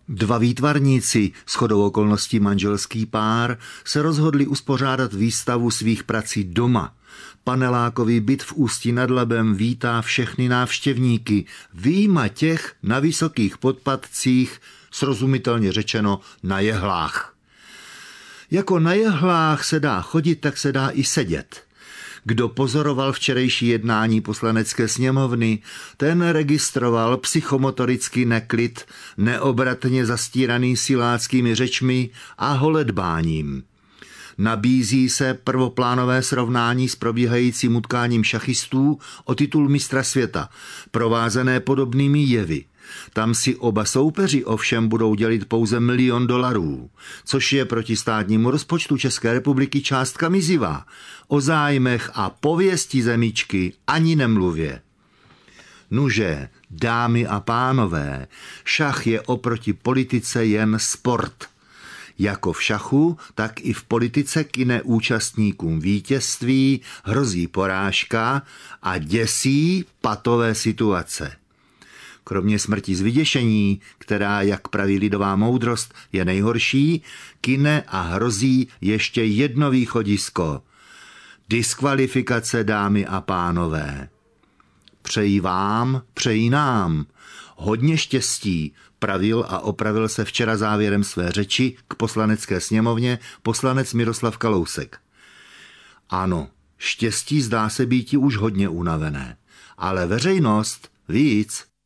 Dva výtvarníci, shodou okolností manželský pár, se rozhodli uspořádat výstavu svých prací doma. Panelákový byt v Ústí nad Labem vítá všechny návštěvníky, vyjma těch na vysokých podpatcích, srozumitelně řečeno na jehlách. Jako na jehlách se dá chodit, tak se dá i sedět. Kdo pozoroval včerejší jednání Poslanecké sněmovny, ten registroval psychomotorický neklid, neobratně zastíraný siláckými řečmi a holedbáním. Nabízí se prvoplánové srovnání s probíhajícím utkáním šachistů o titul mistra světa, provázené podobnými jevy. Tam si oba soupeři ovšem budou dělit pouze $1 milion, což je proti státnímu rozpočtu České republiky částka mizivá. O zájmech a pověsti zemičky ani nemluvě. Nuže, dámy a pánové, šach je oproti politice jen sport. Jako v šachu, tak i v politice kyne účastníkům vítězství, hrozí porážka a děsí patové situace. Kromě smrti z vyděšení, která, jak praví lidová moudrost, je nejhorší, kyne a hrozí ještě jedno východisko. Diskvalifikace, dámy a pánové. Přeji vám, přeji nám. Hodně štěstí, pravil a opravil se včera závěrem své řeči k Poslanecké sněmovně poslanec Miroslav Kalousek. Ano, štěstí zdá se býti už hodně unavené, ale veřejnost víc.